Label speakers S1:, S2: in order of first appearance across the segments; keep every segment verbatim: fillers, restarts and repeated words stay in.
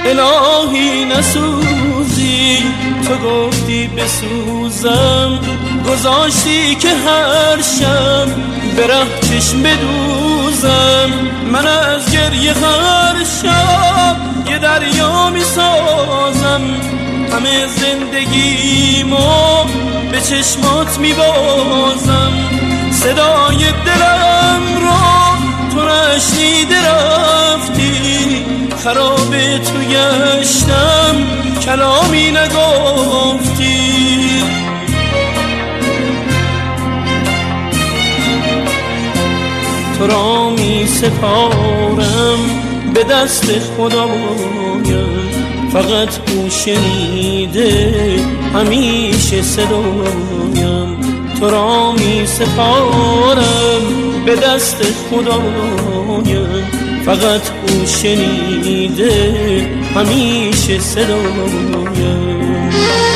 S1: الهی نسوزی، تو گفتی بسوزم، گذاشتی که هر شب برم چشم بدوزم. من از گریه هر شب یه دریا می سازم، همه زندگیمو به چشمات می بازم. صدای دلم رو تو نشنیده رفتی، خراب تو گشتم کلامی نگفتی. تو را می سپارم به دست خدایم، فقط او شنیده همیشه صدایم. تو را می سپارم به دست خدایم، فقط او شنیده همیشه صدایم.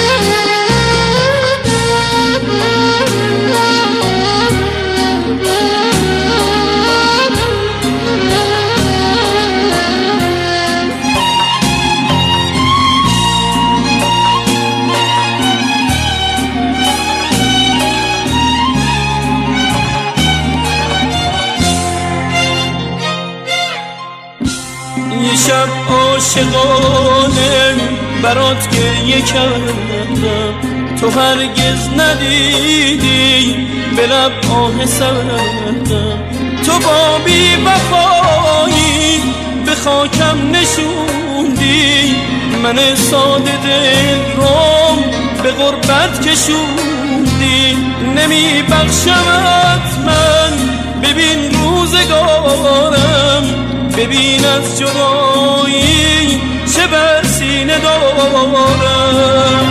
S1: یه شب عاشقانه برات گریه کردم، تو هرگز ندیدی به لب آه سردم. تو با بی وفایی به خاکم نشوندی، من ساده دل رو به غربت کشوندی. نمی بخشمت من، ببین روزگارم، ببین از جدایی چه بر سینه دارم.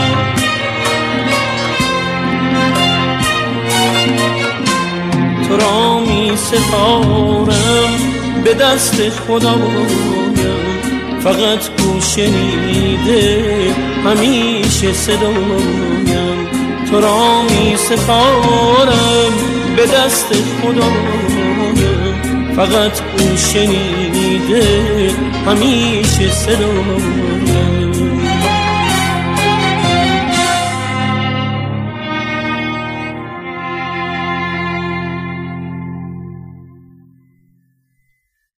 S1: تو را می سپارم به دست خدایم، فقط او شنیده همیشه صدایم. تو را می سپارم به دست خدایم، فقط او شنیده همیشه صدایم.